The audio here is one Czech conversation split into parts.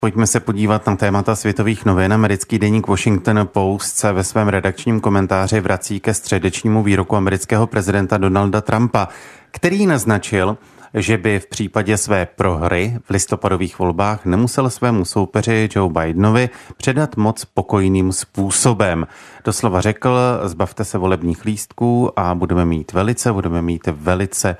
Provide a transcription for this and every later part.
Pojďme se podívat na témata světových novin. Americký deník Washington Post se ve svém redakčním komentáři vrací ke středečnímu výroku amerického prezidenta Donalda Trumpa, který naznačil, že by v případě své prohry v listopadových volbách nemusel svému soupeři Joe Bidenovi předat moc pokojným způsobem. Doslova řekl, zbavte se volebních lístků a budeme mít velice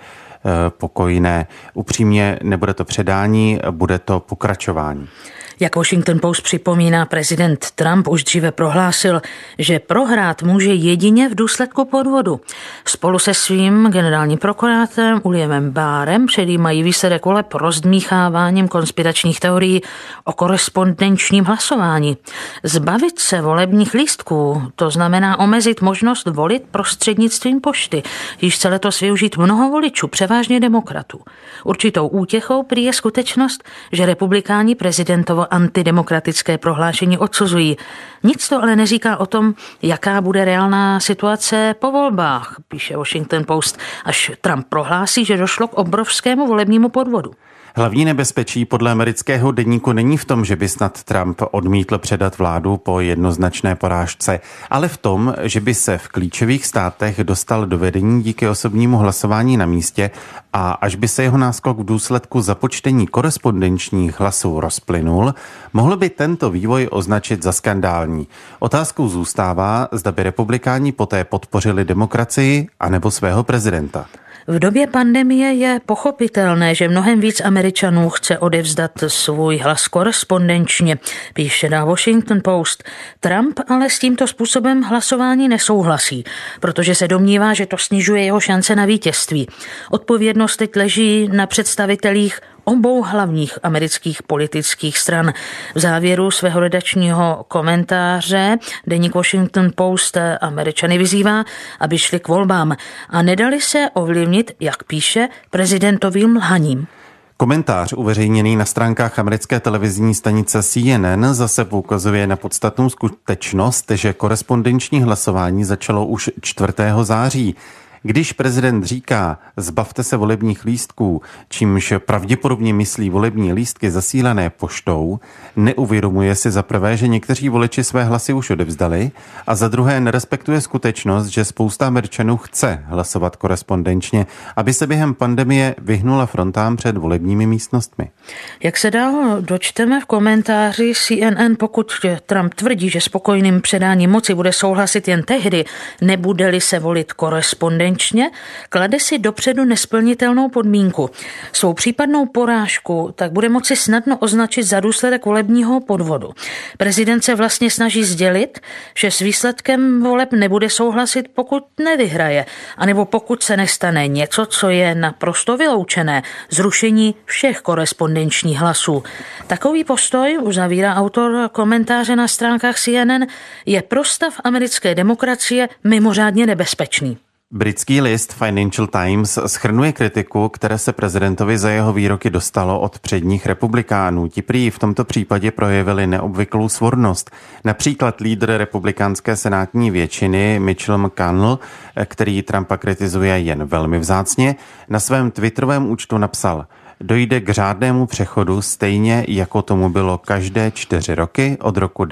pokojné. Upřímně, nebude to předání, bude to pokračování. Jak Washington Post připomíná, prezident Trump už dříve prohlásil, že prohrát může jedině v důsledku podvodu. Spolu se svým generálním prokurátorem Williamem Barrem předjímají výsledek voleb rozdmícháváním konspiračních teorií o korespondenčním hlasování. Zbavit se volebních lístků, to znamená omezit možnost volit prostřednictvím pošty, již chce letos využít mnoho voličů, převážně demokratů. Určitou útěchou prý je skutečnost, že republikáni prezidentovo antidemokratické prohlášení odsuzují. Nic to ale neříká o tom, jaká bude reálná situace po volbách, píše Washington Post, až Trump prohlásí, že došlo k obrovskému volebnímu podvodu. Hlavní nebezpečí podle amerického deníku není v tom, že by snad Trump odmítl předat vládu po jednoznačné porážce, ale v tom, že by se v klíčových státech dostal do vedení díky osobnímu hlasování na místě a až by se jeho náskok v důsledku započtení korespondenčních hlasů rozplynul, mohl by tento vývoj označit za skandální. Otázkou zůstává, zda by republikáni poté podpořili demokracii anebo svého prezidenta. V době pandemie je pochopitelné, že mnohem víc Američanů chce odevzdat svůj hlas korespondenčně, píše na Washington Post. Trump ale s tímto způsobem hlasování nesouhlasí, protože se domnívá, že to snižuje jeho šance na vítězství. Odpovědnost teď leží na představitelích obou hlavních amerických politických stran. V závěru svého redakčního komentáře deník Washington Post Američany vyzývá, aby šli k volbám a nedali se ovlivnit, jak píše, prezidentovým lhaním. Komentář uveřejněný na stránkách americké televizní stanice CNN zase poukazuje na podstatnou skutečnost, že korespondenční hlasování začalo už 4. září. Když prezident říká, zbavte se volebních lístků, čímž pravděpodobně myslí volební lístky zasílané poštou, neuvědomuje si za prvé, že někteří voliči své hlasy už odevzdali a za druhé nerespektuje skutečnost, že spousta Američanů chce hlasovat korespondenčně, aby se během pandemie vyhnula frontám před volebními místnostmi. Jak se dál dočteme v komentáři CNN, pokud Trump tvrdí, že spokojným předáním moci bude souhlasit jen tehdy, nebude-li se volit korespondenčně, klade si dopředu nesplnitelnou podmínku. Svou případnou porážku tak bude moci snadno označit za důsledek volebního podvodu. Prezident se vlastně snaží sdělit, že s výsledkem voleb nebude souhlasit, pokud nevyhraje, anebo pokud se nestane něco, co je naprosto vyloučené, zrušení všech korespondenčních hlasů. Takový postoj, uzavírá autor komentáře na stránkách CNN, je pro stav americké demokracie mimořádně nebezpečný. Britský list Financial Times shrnuje kritiku, které se prezidentovi za jeho výroky dostalo od předních republikánů. Ti prý v tomto případě projevili neobvyklou svornost. Například lídr republikánské senátní většiny Mitchell McConnell, který Trumpa kritizuje jen velmi vzácně, na svém twitterovém účtu napsal: dojde k řádnému přechodu stejně, jako tomu bylo každé 4 roky od roku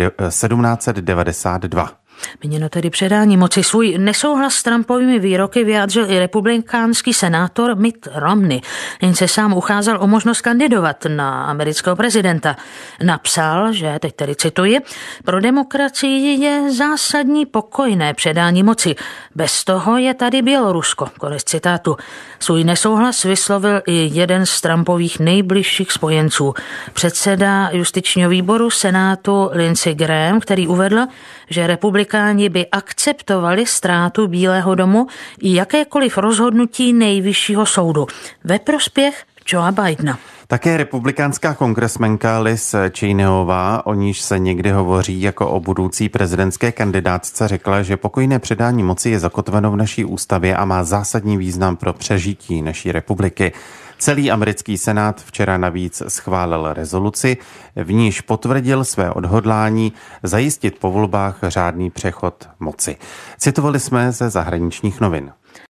1792. Míněno tedy předání moci. Svůj nesouhlas s Trumpovými výroky vyjádřil i republikánský senátor Mitt Romney. Jen se sám ucházel o možnost kandidovat na amerického prezidenta. Napsal, že, teď tedy cituji, pro demokracii je zásadní pokojné předání moci. Bez toho je tady Bělorusko. Konec citátu. Svůj nesouhlas vyslovil i jeden z Trumpových nejbližších spojenců. Předseda justičního výboru Senátu Lindsey Graham, který uvedl, že republikáni by akceptovali ztrátu Bílého domu i jakékoliv rozhodnutí nejvyššího soudu ve prospěch Joea Bidena. Také republikánská kongresmenka Liz Cheneyová, o níž se někdy hovoří jako o budoucí prezidentské kandidátce, řekla, že pokojné předání moci je zakotveno v naší ústavě a má zásadní význam pro přežití naší republiky. Celý americký senát včera navíc schválil rezoluci, v níž potvrdil své odhodlání zajistit po volbách řádný přechod moci. Citovali jsme ze zahraničních novin.